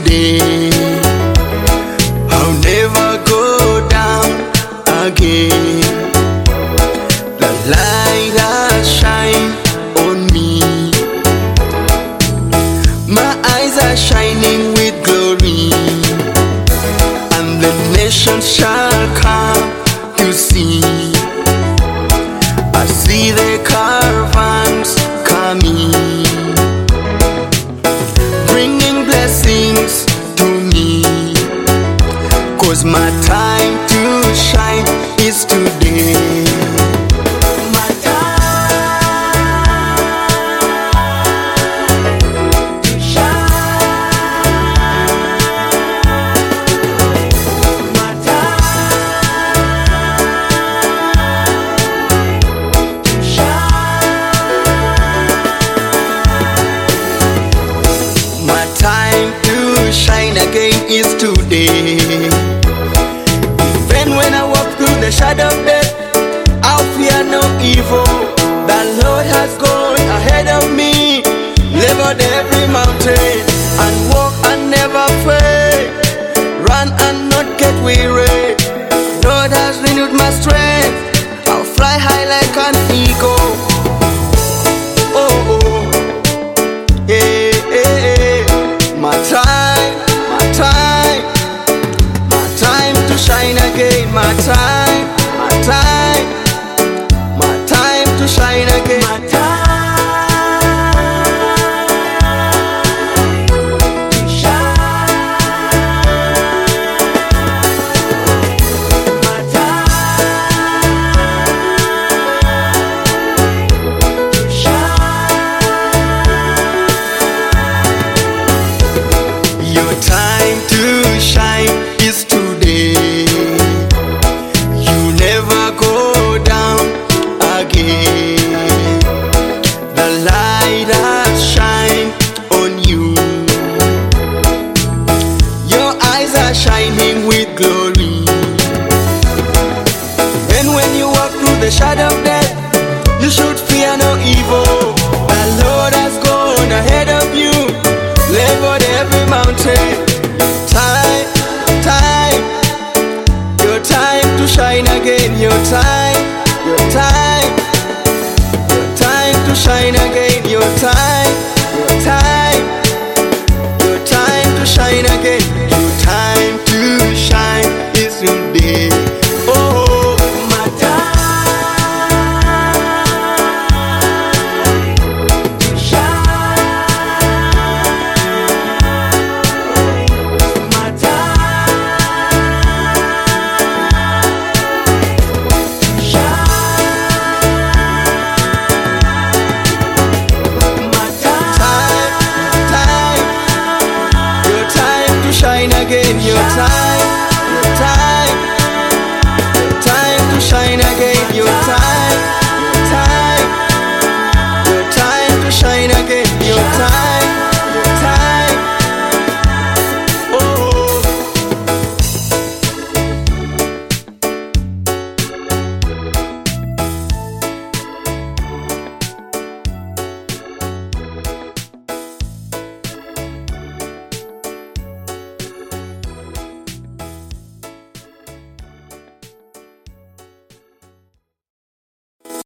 today. I'll never go down again. The light has shined on me. My eyes are shining with glory, and the nations shall come to see. I see the caravans coming, bringing blessings to me, 'cause my time to shine is today. My time to shine. My time to shine. My time to shine again is today. Even when I walk through the shadow of death, I'll fear no evil. The Lord has gone ahead of me, leveled every mountain, and walk and never fail, run and not get weary. Lord has renewed my strength, I'll fly high like an eagle. Oh, oh, yeah, yeah, yeah. My time, my time, my time to shine again. My time, my time, my time to shine again. My time to shine. My time to shine. Your time to shine is today. You never go down again. The light has shined on you. Your eyes are shining with glory. And when you walk through the shadow of death, you should fear no evil. The Lord has gone ahead of you, leveled every mountain. Time, time, your time to shine again. Your time, your time, your time to shine again. Your time, your time, your time to shine again. Your time to shine is today. Oh, my time to shine. My time to shine. My time, time, your time to shine again. Your time.